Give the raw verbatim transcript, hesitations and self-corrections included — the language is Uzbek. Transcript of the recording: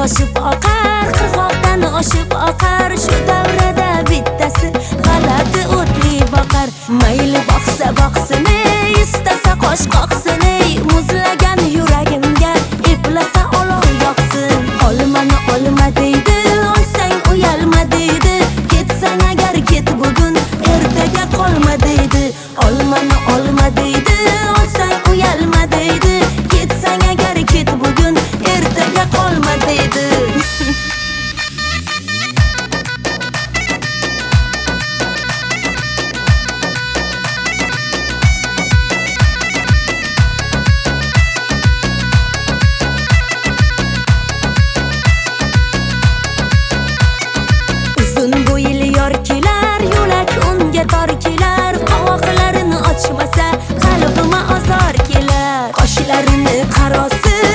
toshib oqar, qirg'oqdan oshib oqar. Shu davrada bittasi g'alati o'tli boqar. Mayli boqsa boqsin, istasa qosh qoqsin, muzlagan yuragimga eplasa olov yoqsin. Olmani olma deydi, olsang uyalma deydi. Ketsang agar ket bugun, ertaga qolma deydi. Olmani olma deydi, olsang uyalma deydi. Ketsang agar ket bugun, ertaga qolma deydi. Uzun bo'yli yor kelar, yo'lak unga tor kelar. Qovoqlarini ochmasa qalbima azor kelar. Qoshlarini qarosi